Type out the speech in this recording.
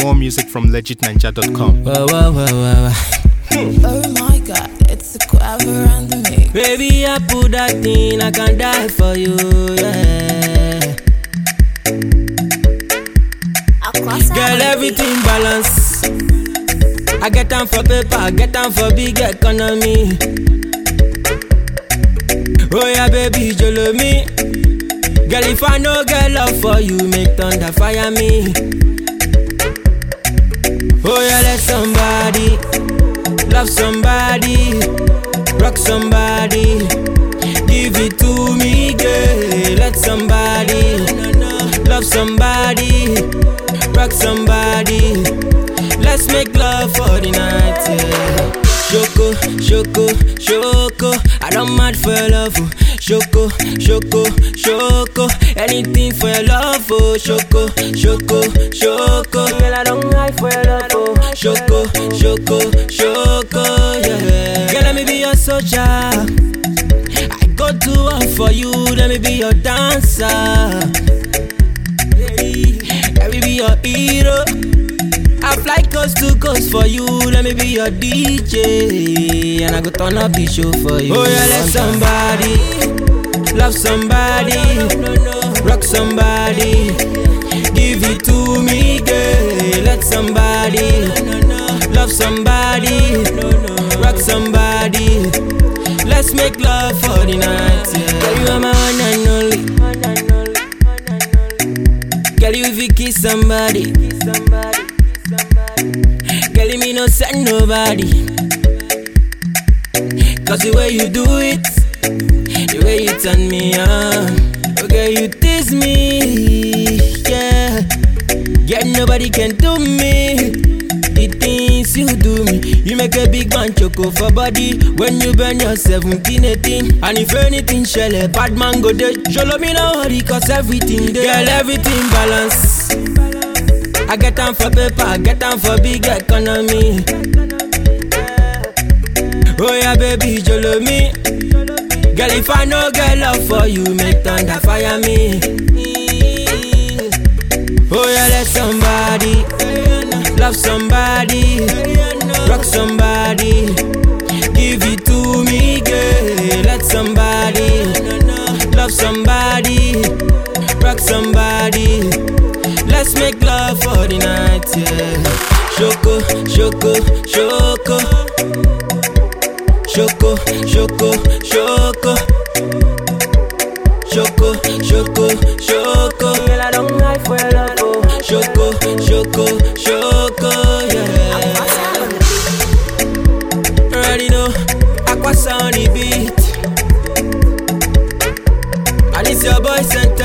More music from legitninja.com. Wow, wow, wow, wow. Oh my god, it's a clever and the mix. Baby, I put that thing, I can die for you, yeah. Girl, everything balance. I get time for paper, I get time for big economy. Oh yeah, baby, you love me. Girl, if I no get love for you, make thunder fire me. Oh yeah, let somebody love somebody, rock somebody, give it to me, girl. Let somebody love somebody, rock somebody. Let's make love for the night, yeah. Shoko, shoko, shoko, I don't mad for your love, oh. Shoko, shoko, shoko, anything for your love, oh. Shoko, shoko, shoko, girl, I don't hide for your love, oh. Shoko, shoko, shoko, yeah. Girl, let me be your soldier, I go to war for you, let me be your dancer, let me be your hero. I fly coast to coast for you, let me be your DJ, and I go turn up the show for you. Oh yeah, let somebody love somebody, rock somebody, give it to me, girl. Let somebody love somebody, rock somebody. Let's make love for the night, yeah. Girl, you are my one and only. Girl, you if you kiss somebody, girl, me no send nobody. Cause the way you do it, the way you turn me on, okay, you tease me, yeah. Yet nobody can do me the things you do me. You make a big man choco for body when you burn your 17, 18. And if anything shell a bad man go there, show me no hurry cause everything there. Girl, everything balance. I get time for paper, I get time for big economy. Oh yeah, baby, you love me. Girl, if I no get love for you, make thunder fire me. Oh yeah, let somebody love somebody, rock somebody, give it to me, girl. Let somebody love somebody, rock somebody. Let's make love for the night, yeah. Shoko, shoko, shoko, shoko, shoko, shoko, shoko, shoko, shoko. Girl, I don't hide for your love, oh. Shoko, shoko, shoko, yeah. Already know, Aquasa on the beat, and it's your boy Santa.